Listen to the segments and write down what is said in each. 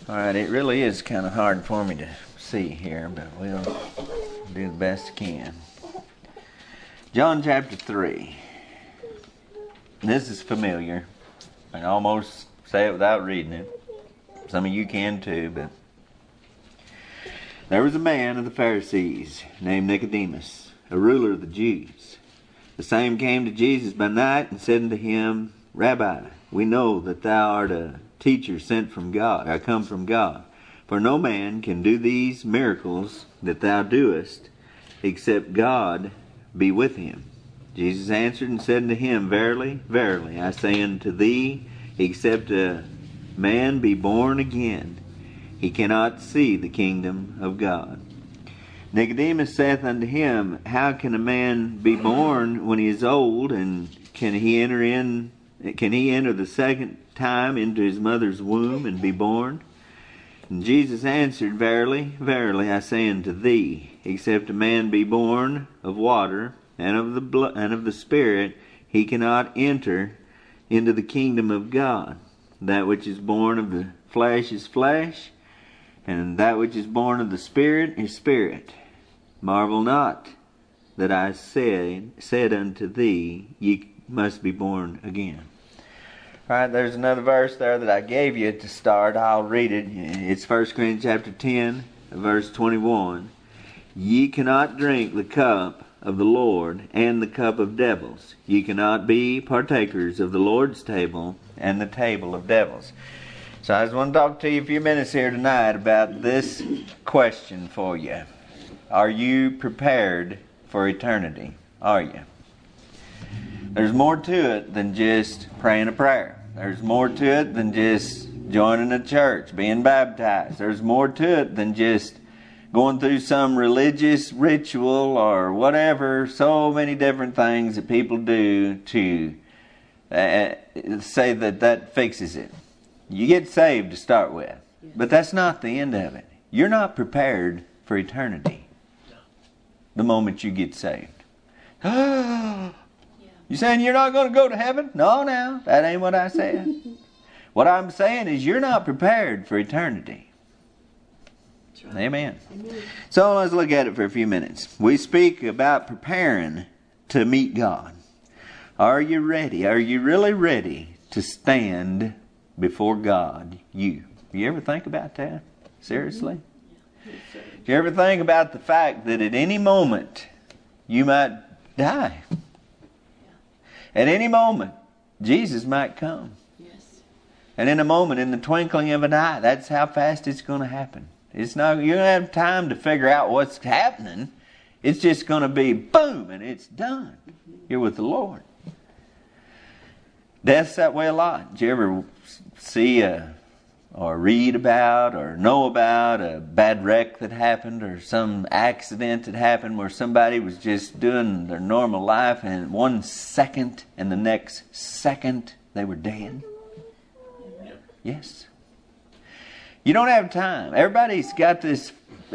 Alright, it really is kind of hard for me to see here, but we'll do the best we can. John chapter 3. This is familiar. I can almost say it without reading it. Some of you can too, but there was a man of the Pharisees named Nicodemus, a ruler of the Jews. The same came to Jesus by night and said unto him, Rabbi, we know that thou art a teacher sent from God, or come from God. For no man can do these miracles that thou doest, except God be with him. Jesus answered and said unto him, Verily, verily, I say unto thee, except a man be born again, he cannot see the kingdom of God. Nicodemus saith unto him, How can a man be born when he is old, and can he enter the second time into his mother's womb and be born? And Jesus answered, Verily, verily, I say unto thee, except a man be born of water and of the blood and of the Spirit, he cannot enter into the kingdom of God. That which is born of the flesh is flesh, and that which is born of the Spirit is spirit. Marvel not that I said unto thee, ye must be born again. Alright, there's another verse there that I gave you to start. I'll read it. It's 1 Corinthians chapter 10, verse 21. Ye cannot drink the cup of the Lord and the cup of devils. Ye cannot be partakers of the Lord's table and the table of devils. So I just want to talk to you a few minutes here tonight about this question for you. Are you prepared for eternity? Are you? There's more to it than just praying a prayer. There's more to it than just joining a church, being baptized. There's more to it than just going through some religious ritual or whatever. So many different things that people do to say that fixes it. You get saved to start with, but that's not the end of it. You're not prepared for eternity the moment you get saved. You saying you're not going to go to heaven? No, that ain't what I said. What I'm saying is you're not prepared for eternity. Right. Amen. So let's look at it for a few minutes. We speak about preparing to meet God. Are you ready? Are you really ready to stand before God? You ever think about that? Seriously? Do you ever think about the fact that at any moment you might die? At any moment, Jesus might come. Yes. And in a moment, in the twinkling of an eye, that's how fast it's going to happen. It's not. You don't have time to figure out what's happening. It's just going to be boom, and it's done. You're with the Lord. Death's that way a lot. Did you ever see or read about or know about a bad wreck that happened or some accident that happened where somebody was just doing their normal life and 1 second and the next second they were dead? Yes. You don't have time. Everybody's got this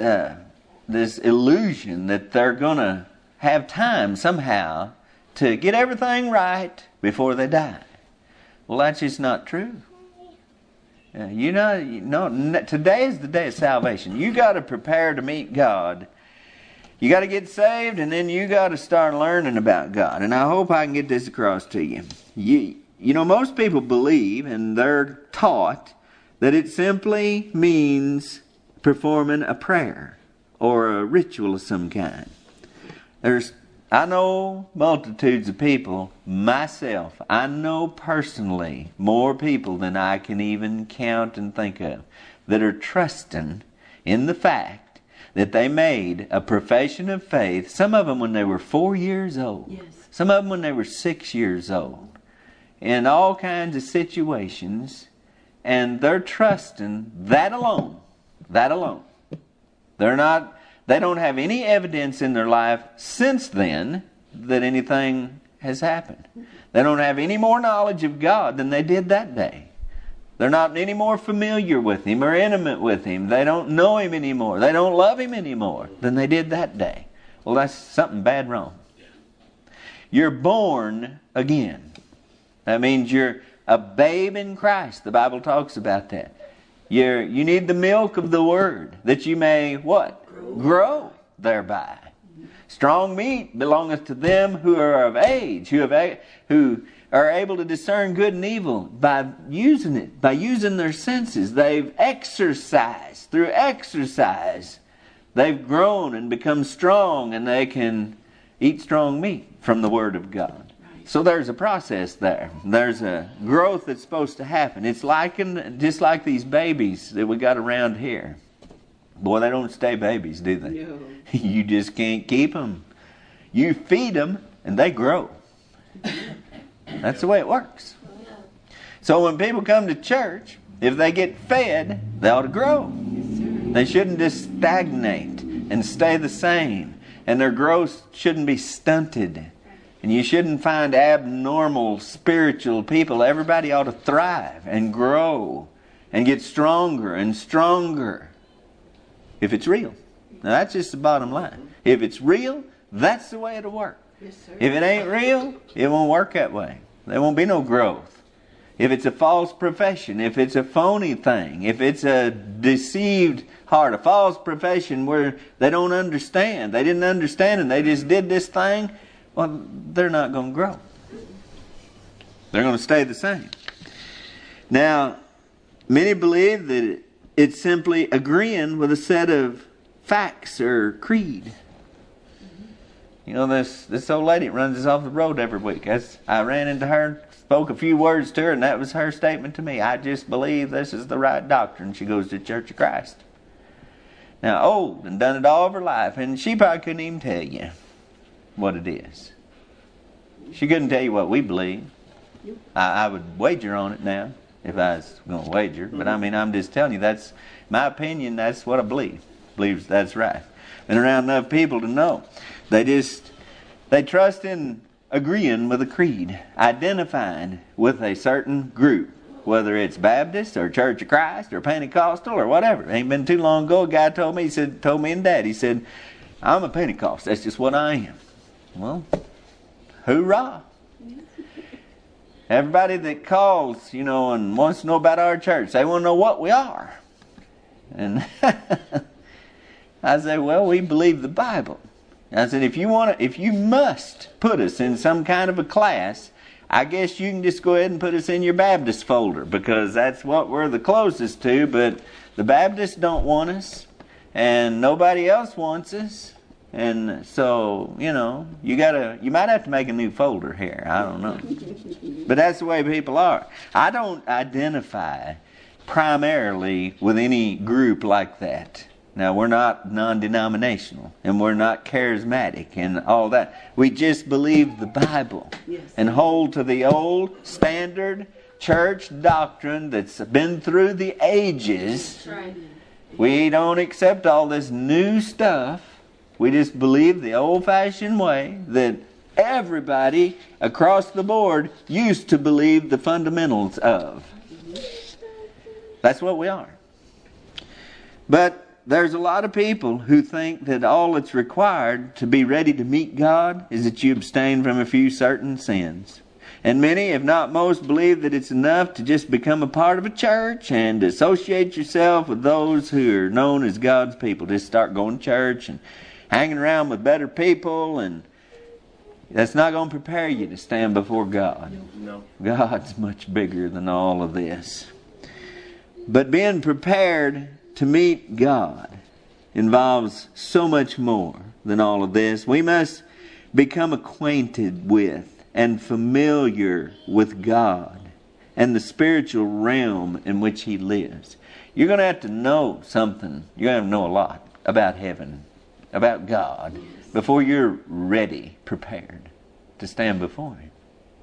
illusion that they're going to have time somehow to get everything right before they die. Well, that's just not true. Today is the day of salvation. You got to prepare to meet God. You got to get saved, and then you got to start learning about God. And I hope I can get this across to you. Most people believe, and they're taught, that it simply means performing a prayer or a ritual of some kind. I know multitudes of people, myself, I know personally more people than I can even count and think of, that are trusting in the fact that they made a profession of faith, some of them when they were 4 years old, yes. Some of them when they were 6 years old, in all kinds of situations, and they're trusting that alone. They don't have any evidence in their life since then that anything has happened. They don't have any more knowledge of God than they did that day. They're not any more familiar with Him or intimate with Him. They don't know Him anymore. They don't love Him anymore than they did that day. Well, that's something bad wrong. You're born again. That means you're a babe in Christ. The Bible talks about that. You need the milk of the word, that you may what? Grow thereby. Strong meat belongeth to them who are of age, who are able to discern good and evil by using it, by using their senses. They've exercised. Through exercise, they've grown and become strong, and they can eat strong meat from the Word of God. So there's a process there. There's a growth that's supposed to happen. It's just like these babies that we got around here. Boy, they don't stay babies, do they? No. You just can't keep them. You feed them, and they grow. That's the way it works. So when people come to church, if they get fed, they ought to grow. They shouldn't just stagnate and stay the same. And their growth shouldn't be stunted. And you shouldn't find abnormal spiritual people. Everybody ought to thrive and grow and get stronger and stronger. If it's real. Now that's just the bottom line. If it's real, that's the way it'll work. Yes, sir. If it ain't real, it won't work that way. There won't be no growth. If it's a false profession, if it's a phony thing, if it's a deceived heart, a false profession where they don't understand, they didn't understand and they just did this thing, well, they're not going to grow. They're going to stay the same. Now, many believe that it's simply agreeing with a set of facts or creed. You know, this old lady runs us off the road every week. I ran into her, spoke a few words to her, and that was her statement to me. I just believe this is the right doctrine. She goes to Church of Christ. Now, old and done it all of her life, and she probably couldn't even tell you what it is. She couldn't tell you what we believe. I would wager on it now, if I was going to wager. But I mean, I'm just telling you, that's my opinion. That's what I believe. Believes that's right. Been around enough people to know. They trust in agreeing with a creed, identifying with a certain group, whether it's Baptist or Church of Christ or Pentecostal or whatever. It ain't been too long ago, a guy told me and Dad, he said, I'm a Pentecostal. That's just what I am. Well, hoorah. Everybody that calls, and wants to know about our church, they want to know what we are. And I say, well, we believe the Bible. I said, if you must put us in some kind of a class, I guess you can just go ahead and put us in your Baptist folder, because that's what we're the closest to. But the Baptists don't want us, and nobody else wants us. And so, you might have to make a new folder here. I don't know. But that's the way people are. I don't identify primarily with any group like that. Now, we're not non-denominational, and we're not charismatic and all that. We just believe the Bible and hold to the old standard church doctrine that's been through the ages. We don't accept all this new stuff. We just believe the old-fashioned way that everybody across the board used to believe the fundamentals of. That's what we are. But there's a lot of people who think that all that's required to be ready to meet God is that you abstain from a few certain sins. And many, if not most, believe that it's enough to just become a part of a church and associate yourself with those who are known as God's people. Just start going to church and hanging around with better people, and that's not going to prepare you to stand before God. No. God's much bigger than all of this. But being prepared to meet God involves so much more than all of this. We must become acquainted with and familiar with God and the spiritual realm in which He lives. You're going to have to know something. You're going to have to know a lot about heaven, about God, before you're ready, prepared to stand before Him.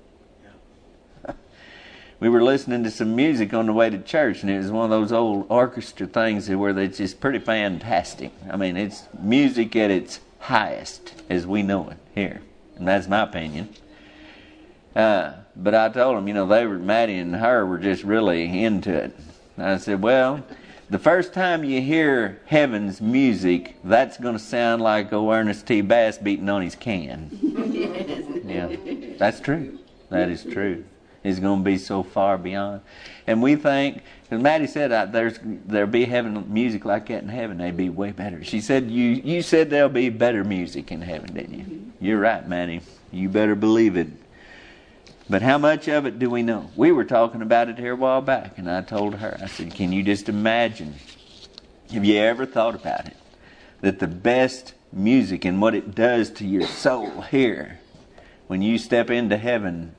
We were listening to some music on the way to church, and it was one of those old orchestra things where it's just pretty fantastic. I mean, it's music at its highest as we know it here. And that's my opinion. But I told them, Maddie and her were just really into it. And I said, well, the first time you hear heaven's music, that's going to sound like old Ernest T. Bass beating on his can. Yeah, that's true. That is true. is going to be so far beyond. And we think, because Maddie said there'll be heaven music like that in heaven. They'd be way better. She said, you said there'll be better music in heaven, didn't you? Mm-hmm. You're right, Maddie. You better believe it. But how much of it do we know? We were talking about it here a while back, and I told her, I said, can you just imagine, have you ever thought about it, that the best music and what it does to your soul here, when you step into heaven,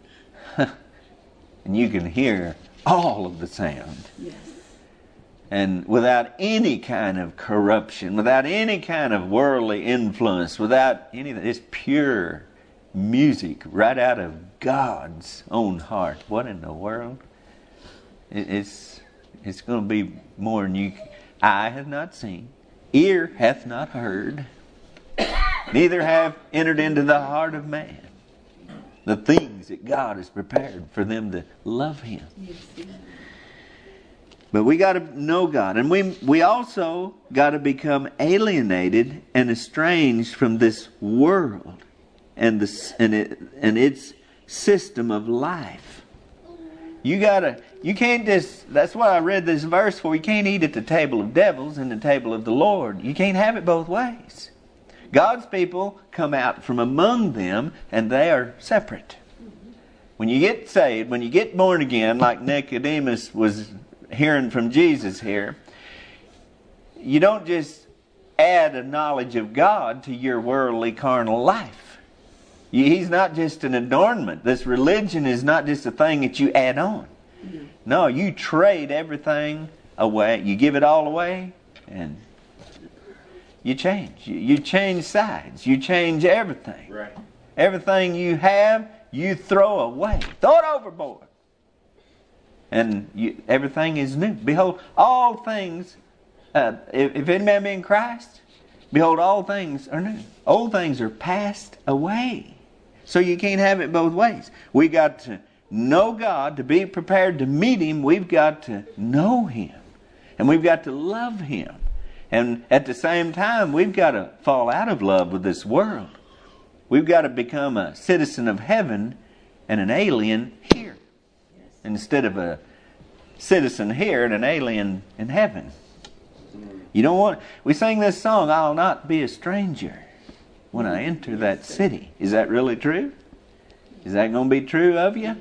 and you can hear all of the sound. Yes. And without any kind of corruption, without any kind of worldly influence, without anything, it's pure music right out of God's own heart. What in the world? It's going to be more than eye hath not seen, ear hath not heard, neither have entered into the heart of man the things that God has prepared for them to love Him. Yes. But we got to know God, and we also got to become alienated and estranged from this world and its system of life. You can't just, that's why I read this verse for. You can't eat at the table of devils and the table of the Lord. You can't have it both ways. God's people come out from among them, and they are separate. When you get saved, when you get born again, like Nicodemus was hearing from Jesus here, you don't just add a knowledge of God to your worldly carnal life. He's not just an adornment. This religion is not just a thing that you add on. No, you trade everything away. You give it all away, and you change. You change sides. You change everything. Right. Everything you have, you throw away. Throw it overboard. And everything is new. Behold, all things, if any man be in Christ, behold, all things are new. Old things are passed away. So you can't have it both ways. We got to know God. To be prepared to meet Him, we've got to know Him. And we've got to love Him. And at the same time, we've got to fall out of love with this world. We've got to become a citizen of heaven and an alien here. Instead of a citizen here and an alien in heaven. You don't want... We sing this song, I'll not be a stranger when I enter that city. Is that really true? Is that going to be true of you?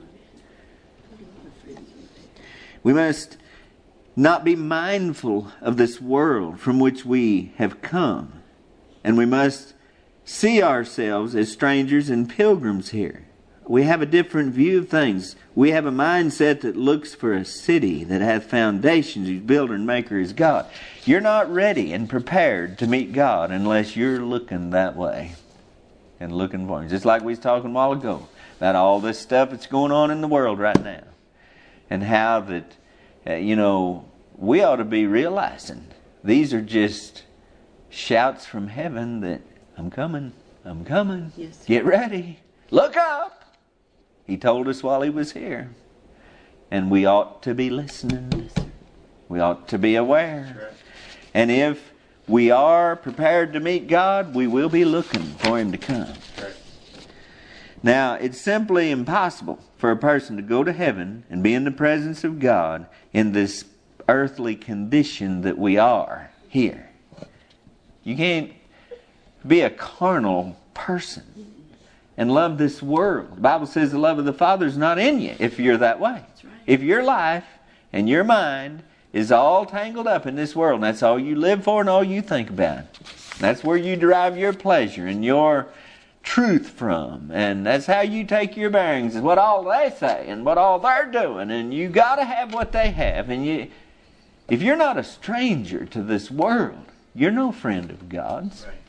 We must not be mindful of this world from which we have come. And we must see ourselves as strangers and pilgrims here. We have a different view of things. We have a mindset that looks for a city that hath foundations, whose builder and maker is God. You're not ready and prepared to meet God unless you're looking that way and looking for Him. Just like we was talking a while ago about all this stuff that's going on in the world right now. And how that, we ought to be realizing these are just shouts from heaven that I'm coming. Yes. Get ready. Look up. He told us while He was here. And we ought to be listening. We ought to be aware. Right. And if we are prepared to meet God, we will be looking for Him to come. Right. Now, it's simply impossible for a person to go to heaven and be in the presence of God in this earthly condition that we are here. You can't be a carnal person and love this world. The Bible says the love of the Father is not in you if you're that way. That's right. If your life and your mind is all tangled up in this world, and that's all you live for and all you think about. That's where you derive your pleasure and your truth from. And that's how you take your bearings, is what all they say and what all they're doing. And you got to have what they have. And if you're not a stranger to this world, you're no friend of God's. Right.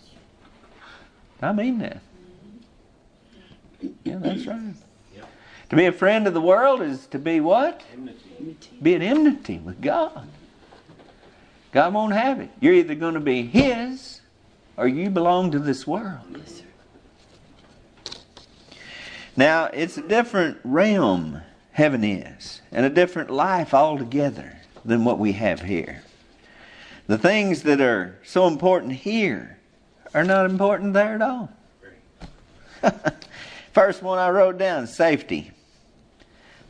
I mean that. Yeah, that's right. Yep. To be a friend of the world is to be what? Enmity. Be at enmity with God. God won't have it. You're either going to be His or you belong to this world. Yes, sir. Now, it's a different realm, heaven is, and a different life altogether than what we have here. The things that are so important here are not important there at all. First one I wrote down, safety.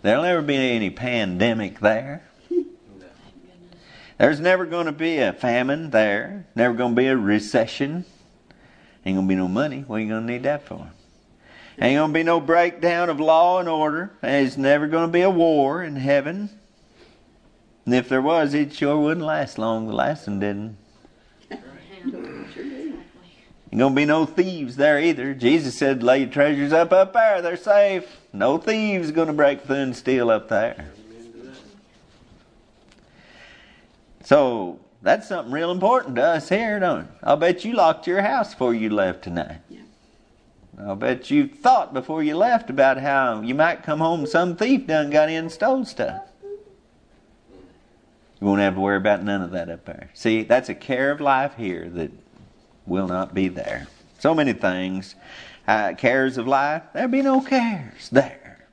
There'll never be any pandemic there. There's never going to be a famine there. Never going to be a recession. Ain't going to be no money. What are you going to need that for? Ain't going to be no breakdown of law and order. There's never going to be a war in heaven. And if there was, it sure wouldn't last long. The last one didn't. Ain't going to be no thieves there either. Jesus said, lay your treasures up there. They're safe. No thieves going to break through and steal up there. So, that's something real important to us here, don't it? I'll bet you locked your house before you left tonight. Yeah. I'll bet you thought before you left about how you might come home and some thief done got in and stole stuff. You won't have to worry about none of that up there. See, that's a care of life here that will not be there. So many things. Cares of life, there'll be no cares there.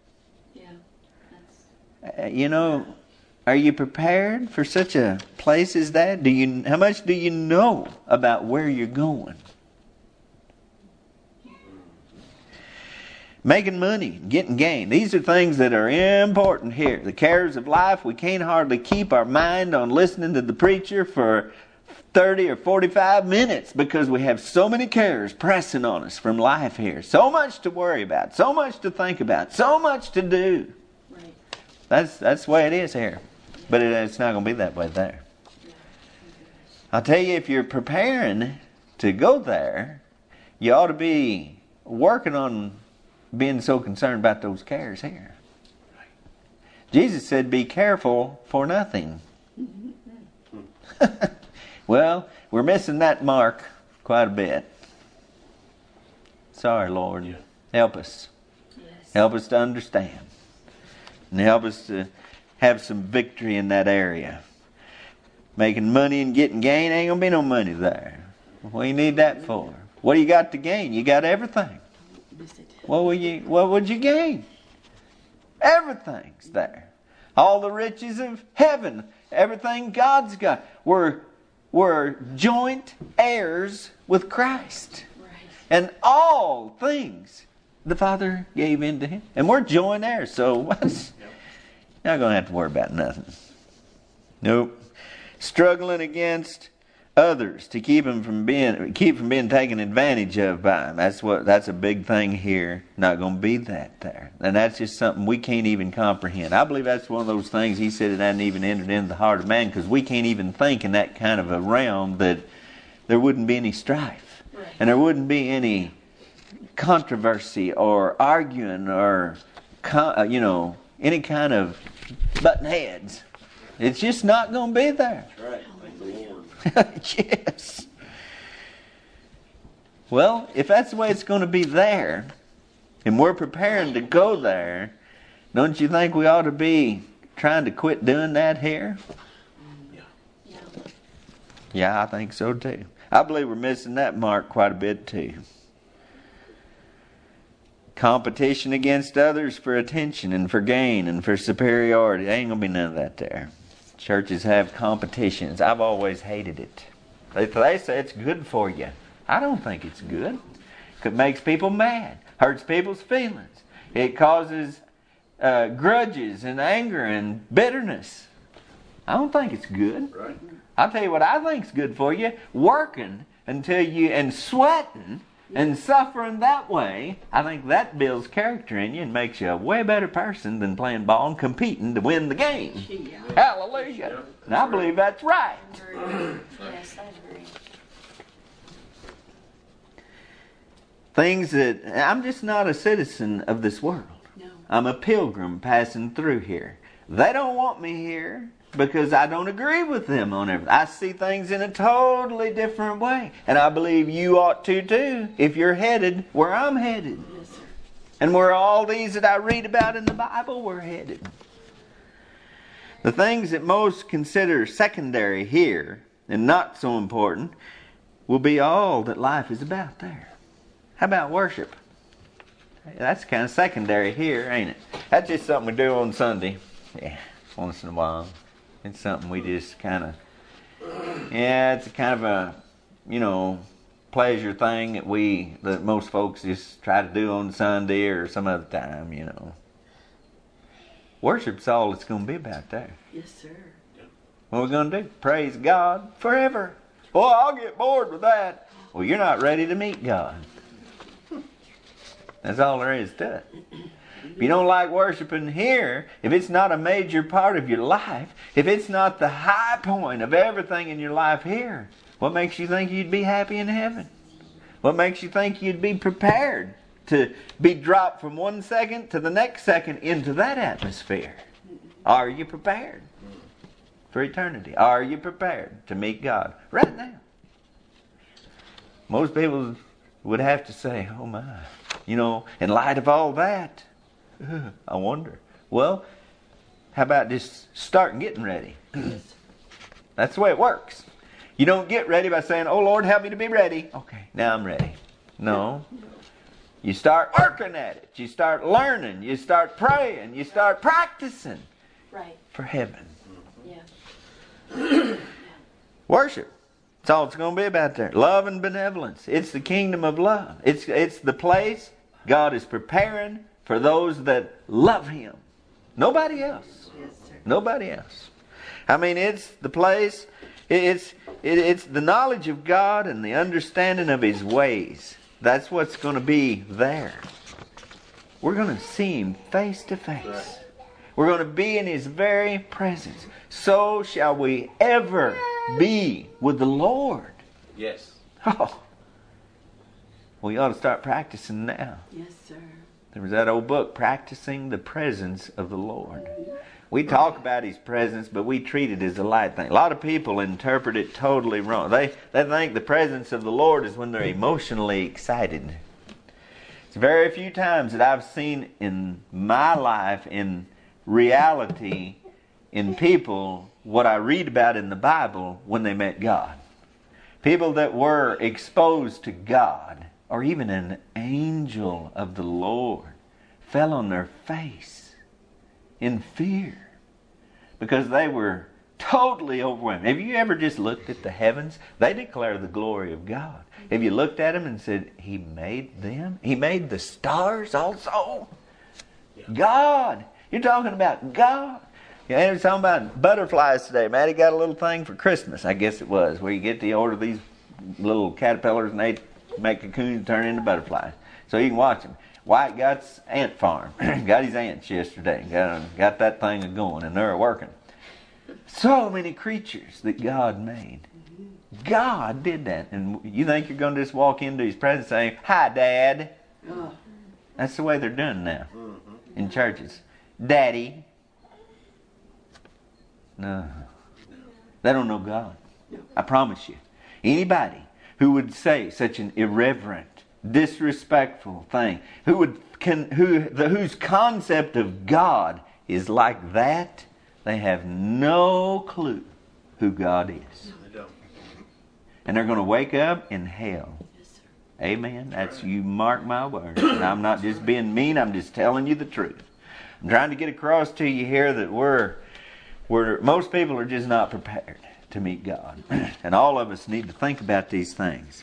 Yeah. Are you prepared for such a place as that? How much do you know about where you're going? Making money, getting gain. These are things that are important here. The cares of life, we can't hardly keep our mind on listening to the preacher for 30 or 45 minutes because we have so many cares pressing on us from life here. So much to worry about, so much to think about, so much to do. Right. That's the way it is here. But it's not going to be that way there. I'll tell you, if you're preparing to go there, you ought to be working on being so concerned about those cares here. Jesus said, be careful for nothing. Well, we're missing that mark quite a bit. Sorry, Lord. Yeah. Help us. Yes. Help us to understand. And help us to have some victory in that area. Making money and getting gain, ain't going to be no money there. What do you need that for? What do you got to gain? You got everything. What would you gain? Everything's there. All the riches of heaven. Everything God's got. We're joint heirs with Christ. Right. And all things the Father gave into Him. And we're joint heirs. So you're not going to have to worry about nothing. Nope. Struggling against others to keep from being taken advantage of by them. That's a big thing here. Not going to be that there. And that's just something we can't even comprehend. I believe that's one of those things He said it hadn't even entered into the heart of man, because we can't even think in that kind of a realm that there wouldn't be any strife. Right. And there wouldn't be any controversy or arguing or any kind of button heads. It's just not going to be there. That's right. Thank the Lord. Yes. Well, if that's the way it's going to be there, and we're preparing to go there, don't you think we ought to be trying to quit doing that here? Yeah, I think so too. I believe we're missing that mark quite a bit too. Competition against others for attention and for gain and for superiority. There ain't going to be none of that there. Churches have competitions. I've always hated it. They say it's good for you. I don't think it's good. It makes people mad. Hurts people's feelings. It causes grudges and anger and bitterness. I don't think it's good. Right. I'll tell you what I think's good for you. Working and sweating and suffering that way, I think that builds character in you and makes you a way better person than playing ball and competing to win the game. Yeah. Hallelujah. Yeah, and I believe that's right. Yes, I agree. Things that I'm just not a citizen of this world. No. I'm a pilgrim passing through here. They don't want me here because I don't agree with them on everything. I see things in a totally different way. And I believe you ought to too, if you're headed where I'm headed. Yes, sir. And where all these that I read about in the Bible were headed. The things that most consider secondary here and not so important will be all that life is about there. How about worship? That's kind of secondary here, ain't it? That's just something we do on Sunday. Yeah, once in a while. It's something we just kind of, it's a kind of a, pleasure thing that most folks just try to do on Sunday or some other time, Worship's all it's going to be about there. Yes, sir. What are we going to do? Praise God forever. Boy, I'll get bored with that. Well, you're not ready to meet God. That's all there is to it. If you don't like worshiping here, if it's not a major part of your life, if it's not the high point of everything in your life here, what makes you think you'd be happy in heaven? What makes you think you'd be prepared to be dropped from one second to the next second into that atmosphere? Are you prepared for eternity? Are you prepared to meet God right now? Most people would have to say, oh my, in light of all that, I wonder. Well, how about just starting getting ready? That's the way it works. You don't get ready by saying, oh Lord, help me to be ready. Okay, now I'm ready. No. You start working at it. You start learning. You start praying. You start practicing. Right. For heaven. Yeah. Worship. That's all it's going to be about there. Love and benevolence. It's the kingdom of love. It's the place God is preparing for those that love Him. Nobody else. Yes, sir. Nobody else. I mean, it's the place. It's the knowledge of God and the understanding of His ways. That's what's going to be there. We're going to see Him face to face. Right. We're going to be in His very presence. So shall we ever be with the Lord. Yes. Oh. We ought to start practicing now. Yes, sir. There was that old book, Practicing the Presence of the Lord. We talk about His presence, but we treat it as a light thing. A lot of people interpret it totally wrong. They think the presence of the Lord is when they're emotionally excited. It's very few times that I've seen in my life, in reality, in people, what I read about in the Bible when they met God. People that were exposed to God, or even an angel of the Lord, fell on their face in fear because they were totally overwhelmed. Have you ever just looked at the heavens? They declare the glory of God. Have you looked at them and said, He made them? He made the stars also? God! You're talking about God. Yeah, he was talking about butterflies today. Maddie got a little thing for Christmas, I guess it was, where you get to order these little caterpillars and they make cocoons and turn into butterflies. So you can watch them. White got's ant farm. Got his ants yesterday. Got that thing going, and they're working. So many creatures that God made. God did that. And you think you're going to just walk into His presence saying, "Hi, Dad." Oh. That's the way they're doing now in churches. Daddy. No. They don't know God. I promise you. Anybody who would say such an irreverent, disrespectful thing, whose concept of God is like that, they have no clue who God is. They don't. And they're going to wake up in hell. Yes, sir. Amen. That's, you mark my words. And I'm not just being mean, I'm just telling you the truth. I'm trying to get across to you here that most people are just not prepared to meet God. And all of us need to think about these things.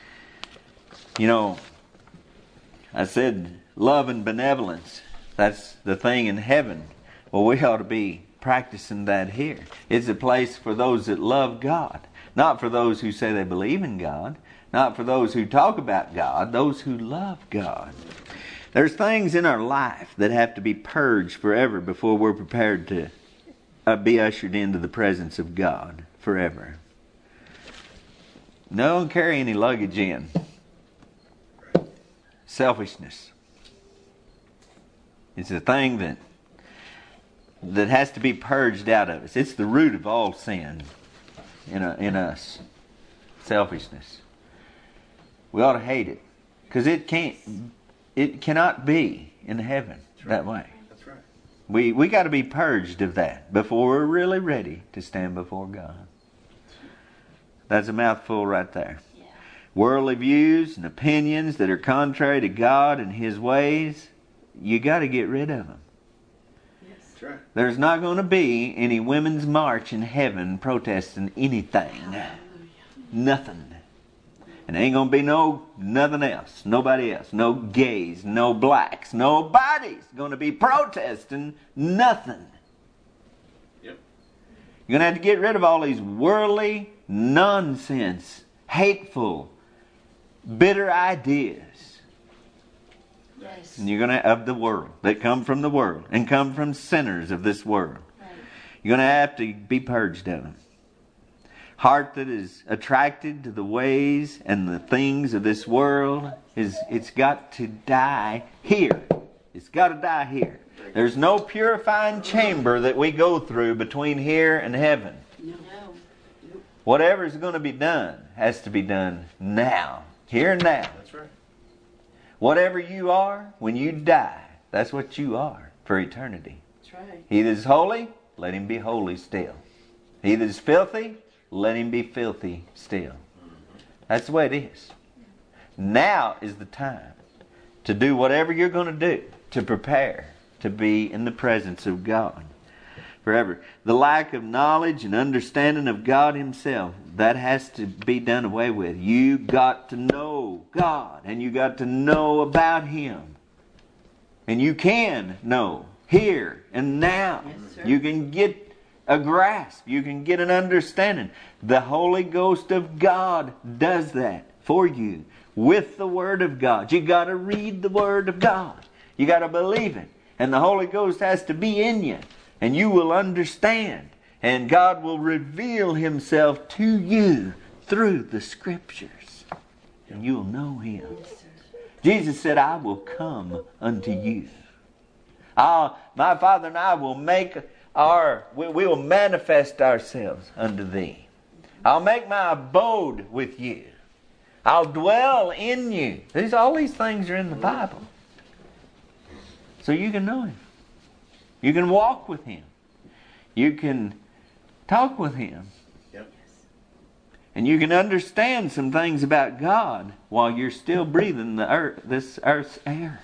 I said love and benevolence. That's the thing in heaven. Well, we ought to be practicing that here. It's a place for those that love God. Not for those who say they believe in God. Not for those who talk about God. Those who love God. There's things in our life that have to be purged forever before we're prepared to be ushered into the presence of God forever. No, don't carry any luggage in. Selfishness. It's a thing that has to be purged out of us. It's the root of all sin in us. Selfishness. We ought to hate it because it cannot be in heaven that way. That's right. We got to be purged of that before we're really ready to stand before God. That's a mouthful right there. Yeah. Worldly views and opinions that are contrary to God and His ways, you got to get rid of them. That's right. There's not going to be any women's march in heaven protesting anything. Nothing. And ain't going to be nothing else. Nobody else. No gays. No blacks. Nobody's going to be protesting nothing. Yep. You're going to have to get rid of all these worldly, nonsense, hateful, bitter ideas. Yes. And you're going to, of the world, that come from the world and come from sinners of this world. Right. You're going to have to be purged of them. Heart that is attracted to the ways and the things of this world, it's got to die here. It's got to die here. There's no purifying chamber that we go through between here and heaven. No. Whatever's going to be done has to be done now. Here and now. That's right. Whatever you are, when you die, that's what you are for eternity. That's right. He that is holy, let him be holy still. He that is filthy, let him be filthy still. That's the way it is. Now is the time to do whatever you're going to do to prepare to be in the presence of God forever. The lack of knowledge and understanding of God Himself, that has to be done away with. You got to know God, and you got to know about Him. And you can know here and now. Yes, sir. You can get a grasp. You can get an understanding. The Holy Ghost of God does that for you with the Word of God. You got to read the Word of God. You got to believe it. And the Holy Ghost has to be in you. And you will understand. And God will reveal Himself to you through the Scriptures. And you'll know Him. Yes, sir. Jesus said, I will come unto you. My Father and I will we will manifest ourselves unto thee. I'll make my abode with you. I'll dwell in you. All these things are in the Bible. So you can know Him. You can walk with Him. You can talk with Him. Yep. And you can understand some things about God while you're still breathing this earth's air.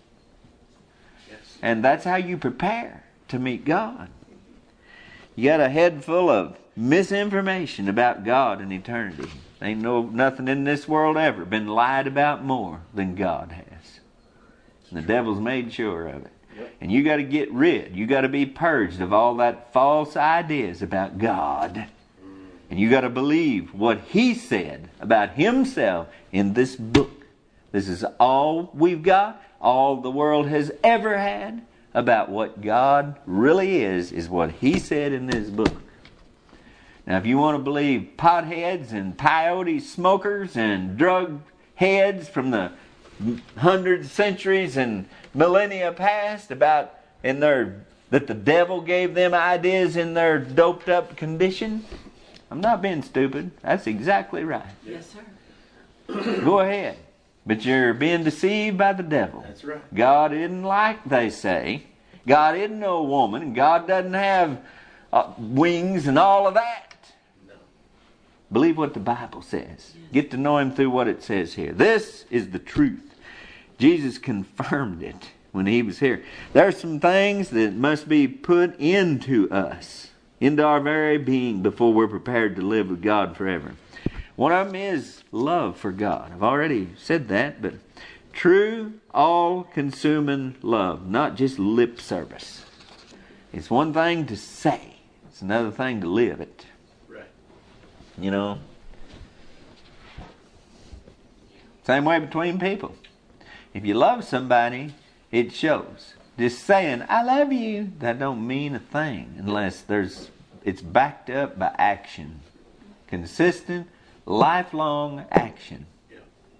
Yes. And that's how you prepare to meet God. You got a head full of misinformation about God and eternity. Ain't nothing in this world ever been lied about more than God has. And the devil's made sure of it. Yep. And you got to get rid. You got to be purged of all that false ideas about God. And you got to believe what He said about Himself in this book. This is all we've got, all the world has ever had about what God really is what He said in this book. Now, if you want to believe potheads and peyote smokers and drug heads from the hundreds, centuries, and millennia past that the devil gave them ideas in their doped up condition, I'm not being stupid. That's exactly right. Yes, sir. Go ahead. But you're being deceived by the devil. That's right. God isn't like they say. God isn't no woman. God doesn't have wings and all of that. No. Believe what the Bible says. Get to know Him through what it says here. This is the truth. Jesus confirmed it when He was here. There are some things that must be put into us, into our very being, before we're prepared to live with God forever. One of them is love for God. I've already said that, but true, all-consuming love, not just lip service. It's one thing to say. It's another thing to live it. Right. You know? Same way between people. If you love somebody, it shows. Just saying, I love you, that don't mean a thing unless it's backed up by action. Consistent, lifelong action. Yeah.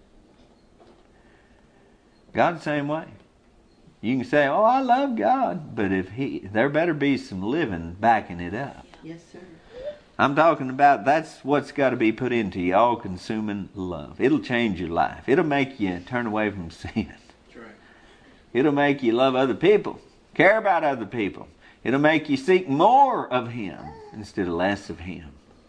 God's the same way. You can say, oh, I love God, but there better be some living backing it up. Yes, sir. I'm talking about that's what's got to be put into you, all-consuming love. It'll change your life. It'll make you turn away from sin. That's right. It'll make you love other people, care about other people. It'll make you seek more of Him instead of less of Him.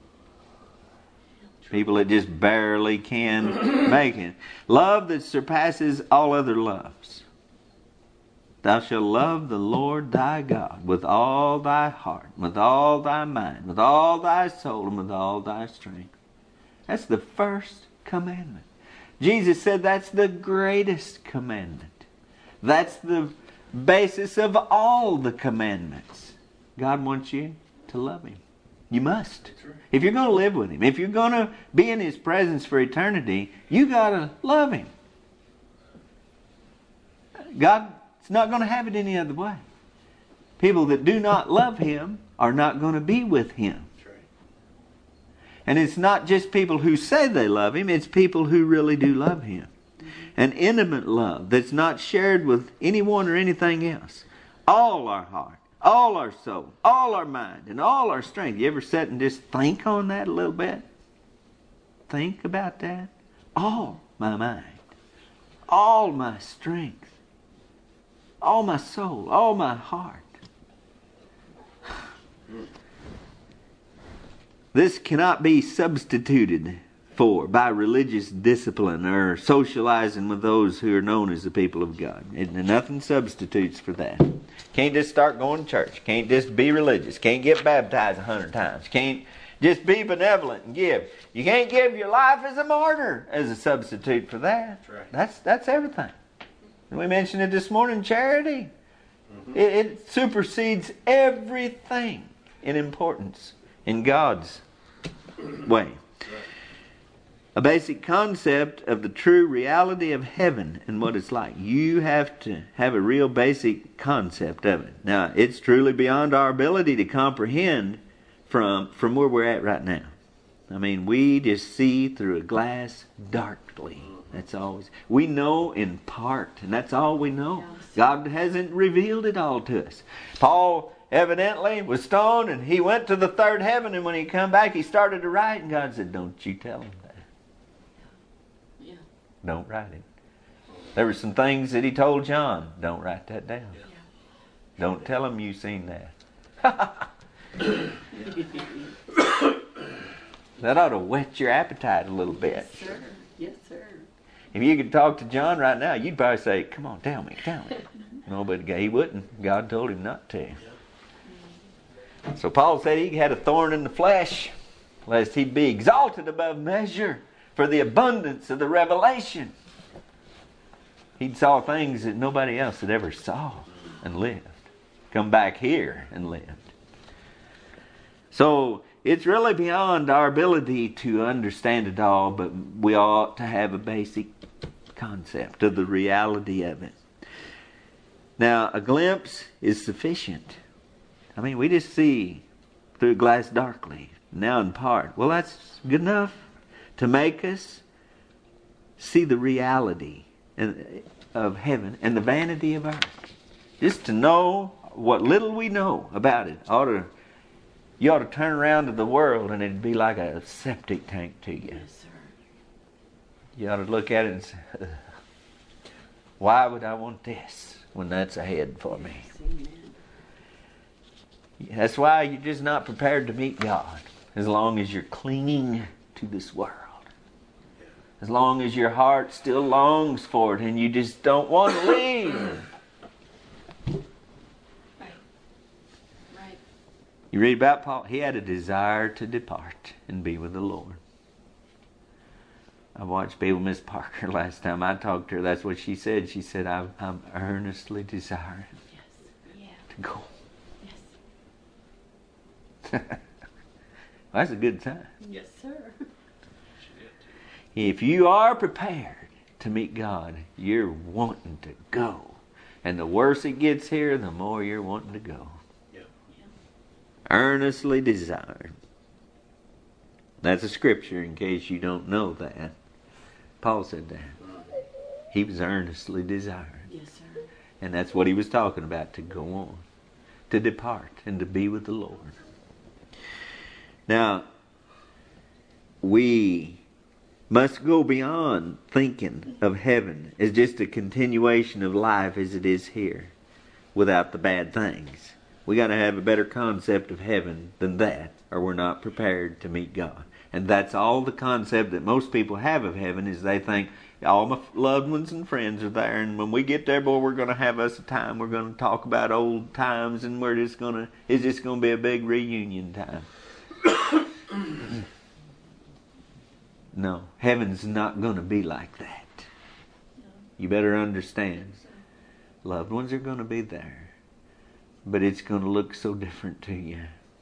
People that just barely can make it. Love that surpasses all other loves. Thou shalt love the Lord thy God with all thy heart, with all thy mind, with all thy soul, and with all thy strength. That's the first commandment. Jesus said that's the greatest commandment. That's the basis of all the commandments. God wants you to love Him. You must. If you're going to live with Him, if you're going to be in His presence for eternity, you got to love Him. God's not going to have it any other way. People that do not love Him are not going to be with Him. And it's not just people who say they love Him, it's people who really do love Him. An intimate love that's not shared with anyone or anything else. All our heart, all our soul, all our mind, and all our strength. You ever sit and just think on that a little bit? Think about that. All my mind, all my strength, all my soul, all my heart. This cannot be substituted for by religious discipline or socializing with those who are known as the people of God. Nothing substitutes for that. Can't just start going to church. Can't just be religious. Can't get baptized 100 times. Can't just be benevolent and give. You can't give your life as a martyr as a substitute for that. That's everything. And we mentioned it this morning, charity. It supersedes everything in importance in God's way. A basic concept of the true reality of heaven and what it's like. You have to have a real basic concept of it. Now, it's truly beyond our ability to comprehend from where we're at right now. I mean, we just see through a glass darkly. That's always. We know in part, and that's all we know. God hasn't revealed it all to us. Paul evidently was stoned, and he went to the third heaven, and when he come back, he started to write, and God said, "Don't you tell him that. Yeah. Don't write it." There were some things that he told John. Don't write that down. Yeah. Don't tell him you seen that. That ought to whet your appetite a little bit. Yes, sir. Yes, sir. If you could talk to John right now, you'd probably say, "Come on, tell me, tell me." No, but he wouldn't. God told him not to. So Paul said he had a thorn in the flesh, lest he'd be exalted above measure for the abundance of the revelation. He'd saw things that nobody else had ever saw and lived. Come back here and lived. So it's really beyond our ability to understand it all, but we ought to have a basic concept of the reality of it. Now, a glimpse is sufficient. I mean, we just see through a glass darkly, now in part. Well, that's good enough to make us see the reality of heaven and the vanity of earth. Just to know what little we know about it. You ought to turn around to the world and it'd be like a septic tank to you. Yes, sir. You ought to look at it and say, why would I want this when that's ahead for me? Yes, amen. That's why you're just not prepared to meet God as long as you're clinging to this world. As long as your heart still longs for it and you just don't want to leave. Right. You read about Paul, he had a desire to depart and be with the Lord. I watched people, Miss Parker, last time I talked to her, that's what she said. She said, I'm earnestly desiring to go. Yes. That's a good sign. Yes, sir. If you are prepared to meet God, you're wanting to go. And the worse it gets here, the more you're wanting to go. Yep. Earnestly desired. That's a scripture in case you don't know that. Paul said that. He was earnestly desired. Yes, sir. And that's what he was talking about, to go on. To depart and to be with the Lord. Now, we must go beyond thinking of heaven as just a continuation of life as it is here, without the bad things. We got to have a better concept of heaven than that, or we're not prepared to meet God. And that's all the concept that most people have of heaven, is they think all my loved ones and friends are there, and when we get there, boy, we're going to have us a time. We're going to talk about old times, and it's just going to be a big reunion time. No, heaven's not going to be like that. You better understand. Loved ones are going to be there. But it's going to look so different to you.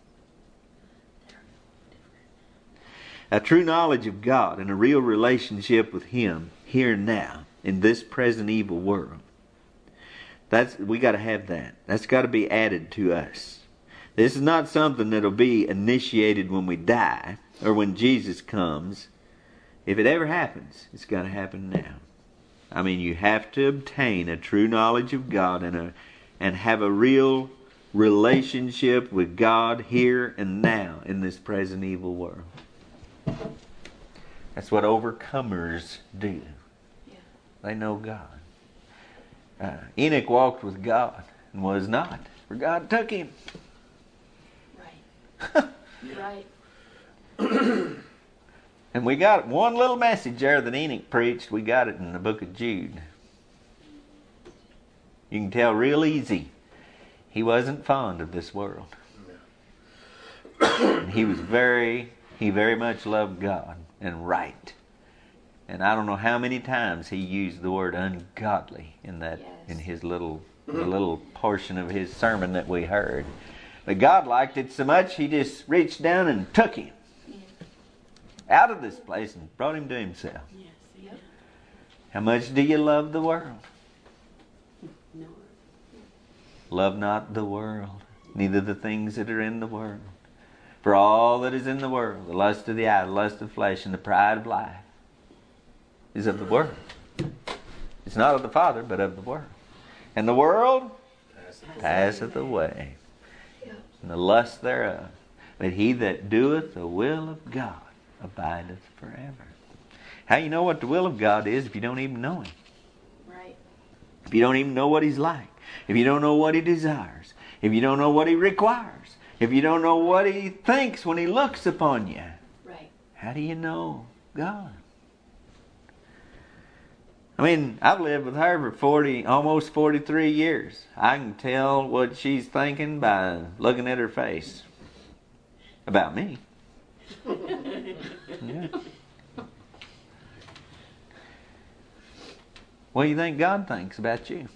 A true knowledge of God and a real relationship with Him here and now in this present evil world. We got to have that. That's got to be added to us. This is not something that'll be initiated when we die or when Jesus comes. If it ever happens, it's got to happen now. I mean, you have to obtain a true knowledge of God and have a real relationship with God here and now in this present evil world. That's what overcomers do. Yeah. They know God. Enoch walked with God and was not, for God took him. Right. Right. And we got one little message there that Enoch preached. We got it in the book of Jude. You can tell real easy he wasn't fond of this world. And he very much loved God and right. And I don't know how many times he used the word ungodly in that, in his little portion of his sermon that we heard. But God liked it so much he just reached down and took him out of this place and brought him to himself. Yes. Yep. How much do you love the world? No. Love not the world, neither the things that are in the world. For all that is in the world, the lust of the eye, the lust of the flesh, and the pride of life, is of the world. It's not of the Father, but of the world. And the world passeth away, Yep. and the lust thereof. But he that doeth the will of God abideth forever. How you know what the will of God is if you don't even know Him? Right. If you don't even know what He's like. If you don't know what He desires. If you don't know what He requires. If you don't know what He thinks when He looks upon you. Right. How do you know God? I mean, I've lived with her for almost 43 years. I can tell what she's thinking by looking at her face. About me. Yeah. What do you think God thinks about you?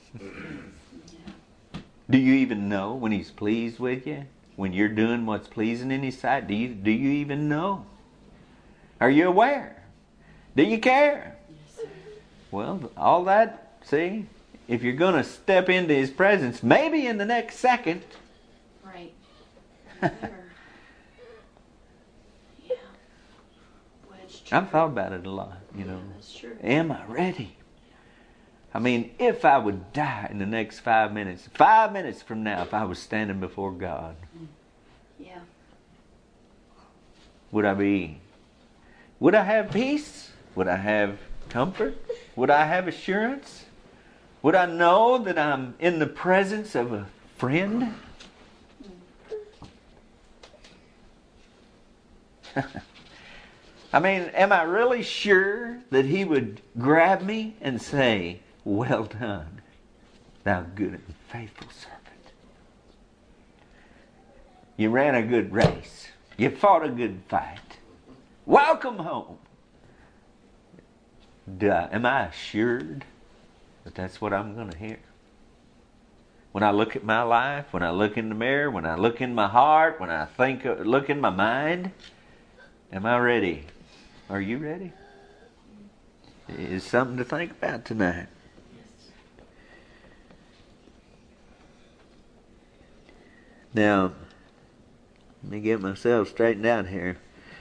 Do you even know when He's pleased with you? When you're doing what's pleasing in His sight? Do you even know? Are you aware? Do you care? Yes, sir. Well, all that, see, if you're going to step into His presence, maybe in the next second. Right. Never. Yeah. Boy, it's true. I've thought about it a lot, you know. That's true. Am I ready? I mean, if I would die in the next 5 minutes, 5 minutes from now, if I was standing before God, Yeah. would I have peace? Would I have comfort? Would I have assurance? Would I know that I'm in the presence of a friend? I mean, am I really sure that He would grab me and say, "Well done, thou good and faithful servant. You ran a good race. You fought a good fight. Welcome home." Am I assured that that's what I'm going to hear? When I look at my life, when I look in the mirror, when I look in my heart, when I look in my mind, am I ready? Are you ready? It's something to think about tonight. Now, let me get myself straightened out here.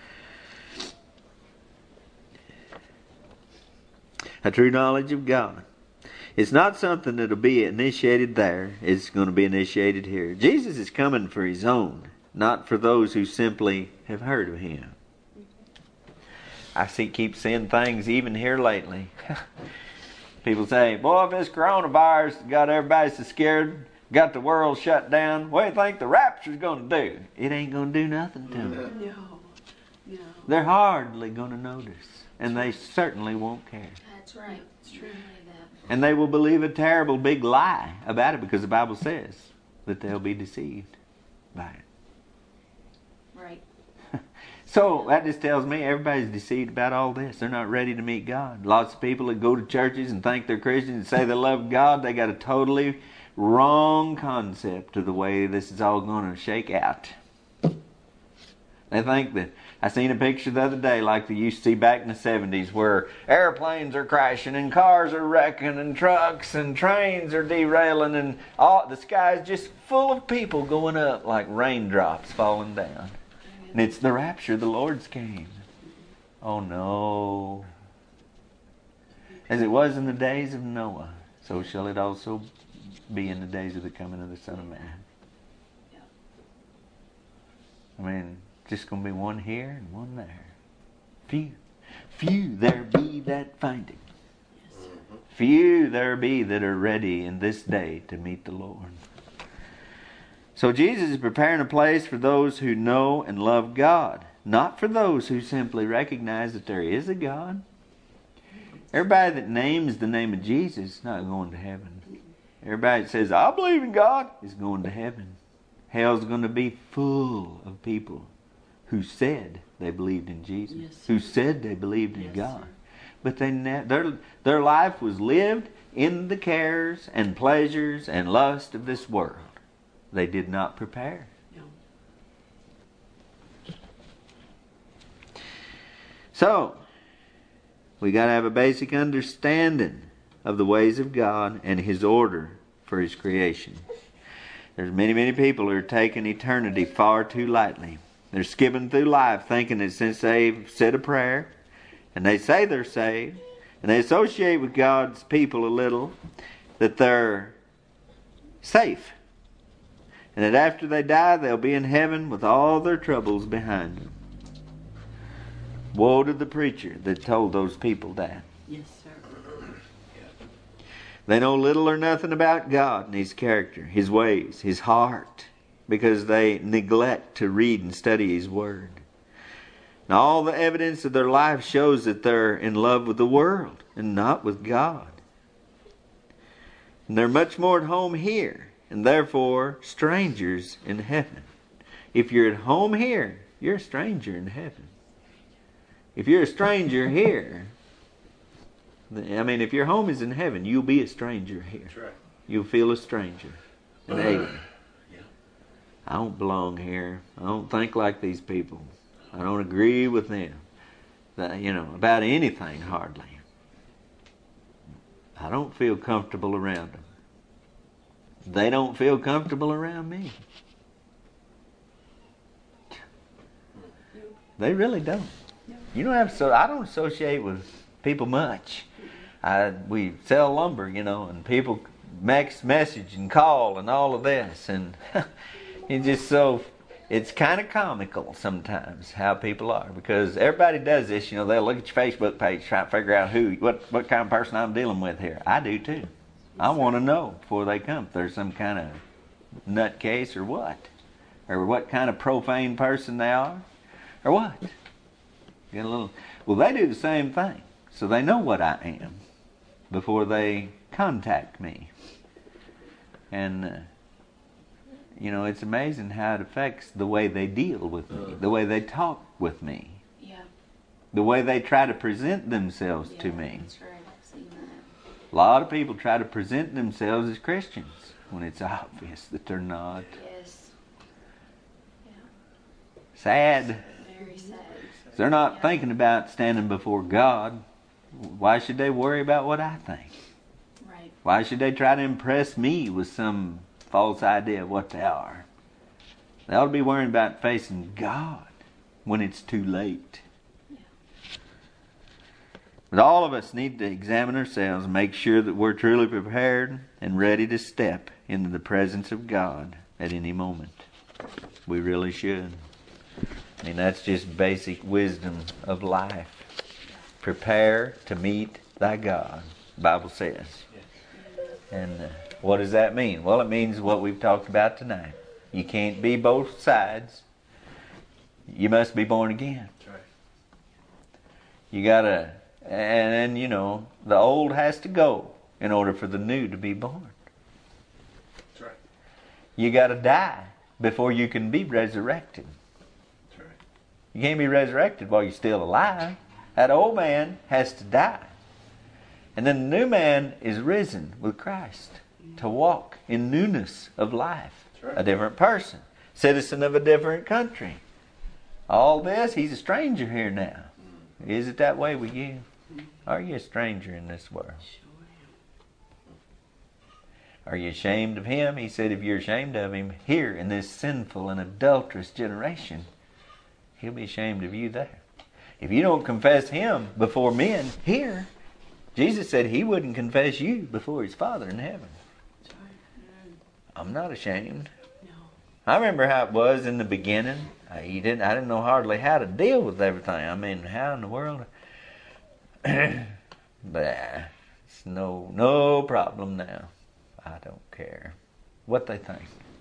A true knowledge of God. It's not something that'll be initiated there. It's going to be initiated here. Jesus is coming for His own, not for those who simply have heard of Him. I keep seeing things even here lately. People say, "Boy, if this coronavirus got everybody so scared, got the world shut down, what do you think the rapture's going to do?" It ain't going to do nothing to them. No. They're hardly going to notice. And they certainly won't care. That's right. It's true. And they will believe a terrible big lie about it because the Bible says that they'll be deceived by it. Right. So that just tells me everybody's deceived about all this. They're not ready to meet God. Lots of people that go to churches and think they're Christians and say they love God, they got a totally wrong concept of the way this is all going to shake out. They think that, I seen a picture the other day like they used to see back in the 70s where airplanes are crashing and cars are wrecking and trucks and trains are derailing and all, the sky's just full of people going up like raindrops falling down. And it's the rapture, the Lord's came. Oh no. As it was in the days of Noah, so shall it also be in the days of the coming of the Son of Man. I mean, just going to be one here and one there. Few there be that find him. Few there be that are ready in this day to meet the Lord. So Jesus is preparing a place for those who know and love God, not for those who simply recognize that there is a God. Everybody that names the name of Jesus is not going to heaven. Everybody that says, I believe in God, is going to heaven. Hell's going to be full of people who said they believed in Jesus, yes, who said they believed in yes, God. But their life was lived in the cares and pleasures and lust of this world. They did not prepare. No. So, we got to have a basic understanding of the ways of God and His order for His creation. There's many people who are taking eternity far too lightly. They're skipping through life thinking that since they've said a prayer and they say they're saved and they associate with God's people a little, that they're safe. And that after they die, they'll be in heaven with all their troubles behind them. Woe to the preacher that told those people that. Yes, sir. They know little or nothing about God and His character, His ways, His heart, because they neglect to read and study His Word. Now, all the evidence of their life shows that they're in love with the world and not with God. And they're much more at home here, and therefore strangers in heaven. If you're at home here, you're a stranger in heaven. If you're a stranger here, if your home is in heaven, you'll be a stranger here. That's right. You'll feel a stranger, an alien. Yeah. I don't belong here. I don't think like these people. I don't agree with them. About anything hardly. I don't feel comfortable around them. They don't feel comfortable around me. They really don't. You don't have I don't associate with people much. We sell lumber, and people message and call and all of this, and it's kind of comical sometimes how people are, because everybody does this. They'll look at your Facebook page, try to figure out what kind of person I'm dealing with here. I do too. I want to know before they come if there's some kind of nutcase or what kind of profane person they are, or what. Well, they do the same thing, so they know what I am before they contact me. And it's amazing how it affects the way they deal with me, the way they talk with me, the way they try to present themselves to me. That's right. I've seen that. A lot of people try to present themselves as Christians when it's obvious that they're not. Yes. Yeah. Sad. Very sad. They're not thinking about standing before God. Why should they worry about what I think? Right. Why should they try to impress me with some false idea of what they are? They ought to be worrying about facing God when it's too late. Yeah. But all of us need to examine ourselves and make sure that we're truly prepared and ready to step into the presence of God at any moment. We really should. That's just basic wisdom of life. Prepare to meet thy God, the Bible says. And what does that mean? Well, it means what we've talked about tonight. You can't be both sides. You must be born again. That's right. You gotta, and the old has to go in order for the new to be born. That's right. You gotta die before you can be resurrected. You can't be resurrected while you're still alive. That old man has to die. And then the new man is risen with Christ to walk in newness of life. A different person. Citizen of a different country. All this, he's a stranger here now. Is it that way with you? Are you a stranger in this world? Are you ashamed of him? He said if you're ashamed of him here in this sinful and adulterous generation, he'll be ashamed of you there. If you don't confess him before men here, Jesus said he wouldn't confess you before his Father in heaven. I'm not ashamed. I remember how it was in the beginning. I didn't know hardly how to deal with everything. I mean, how in the world? But it's no problem now. I don't care what they think.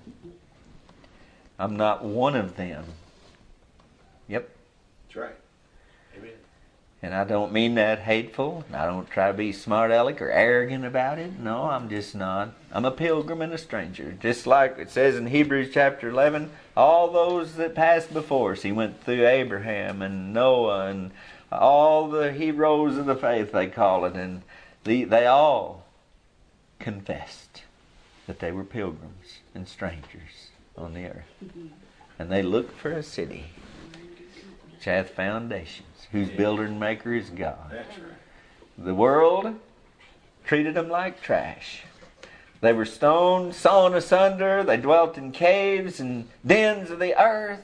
I'm not one of them. Yep. That's right. Amen. And I don't mean that hateful. I don't try to be smart aleck or arrogant about it. No, I'm just not. I'm a pilgrim and a stranger. Just like it says in Hebrews chapter 11, all those that passed before us. He went through Abraham and Noah and all the heroes of the faith, they call it. And they all confessed that they were pilgrims and strangers on the earth. And they looked for a city which hath foundations, whose builder and maker is God. That's right. The world treated them like trash. They were stoned, sawn asunder. They dwelt in caves and dens of the earth.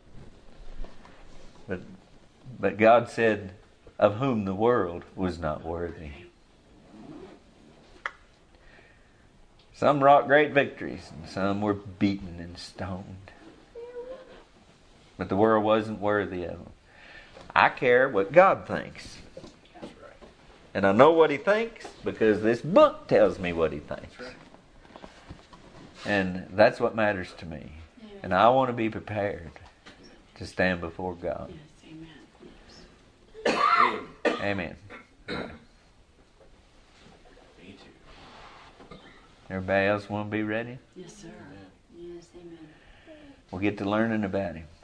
But God said, of whom the world was not worthy. Some wrought great victories, and some were beaten and stoned. But the world wasn't worthy of them. I care what God thinks. That's right. And I know what he thinks because this book tells me what he thinks. That's right. And that's what matters to me. And I want to be prepared to stand before God. Yes, amen. Yes. Amen. Me too. Everybody else want to be ready? Yes, sir. Yes, amen. We'll get to learning about him.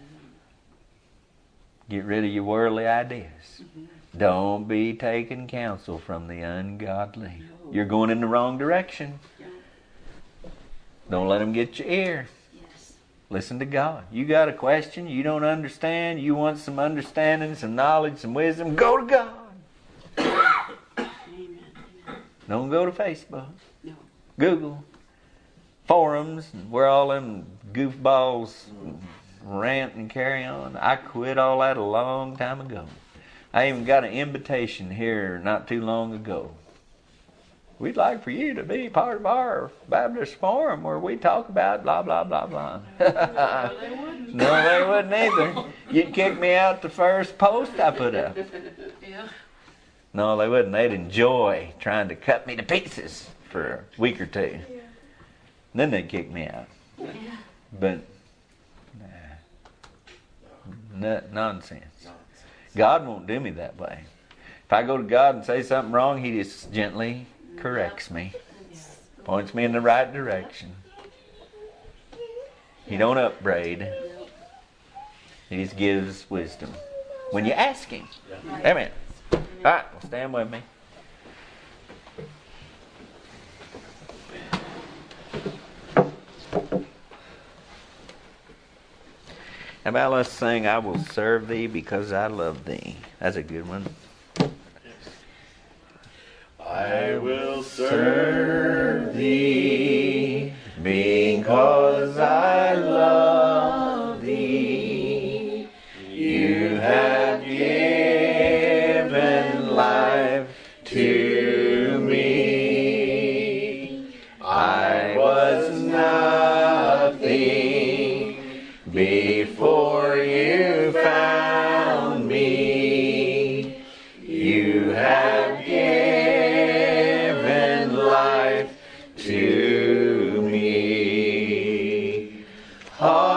Get rid of your worldly ideas. Don't be taking counsel from the ungodly. No. You're going in the wrong direction. Yeah. Don't let them get your ear. Yes. Listen to God. You got a question, you don't understand, you want some understanding, some knowledge, some wisdom, go to God. Amen. Amen. Don't go to Facebook, No. Google, forums, where all them goofballs rant and carry on. I quit all that a long time ago. I even got an invitation here not too long ago. We'd like for you to be part of our Baptist forum where we talk about blah, blah, blah, blah. No, they wouldn't. No, they wouldn't either. You'd kick me out the first post I put up. Yeah. No, they wouldn't. They'd enjoy trying to cut me to pieces for a week or two. Yeah. Then they'd kick me out. Yeah. But, nonsense. God won't do me that way. If I go to God and say something wrong, he just gently corrects me. Points me in the right direction. He don't upbraid. He just gives wisdom. When you ask him. Amen. All right, well, stand with me. How about let's sing, I will serve thee because I love thee. That's a good one. I will serve thee Because I love thee, you have given life to me. I was nothing before you found me. You have given life to me.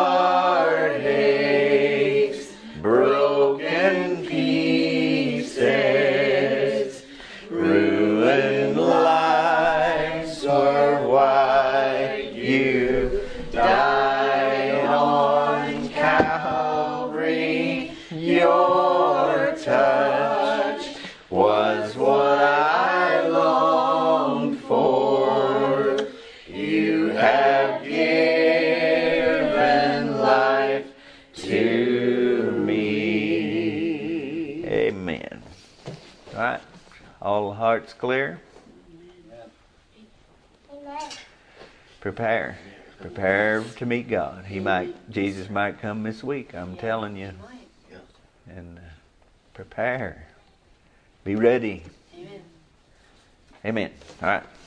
touch was what I longed for. You have given life to me. Amen. All right. All hearts clear? Prepare. Prepare to meet God. Jesus might come this week, I'm telling you. And prepare. Be ready. Amen. Amen. All right.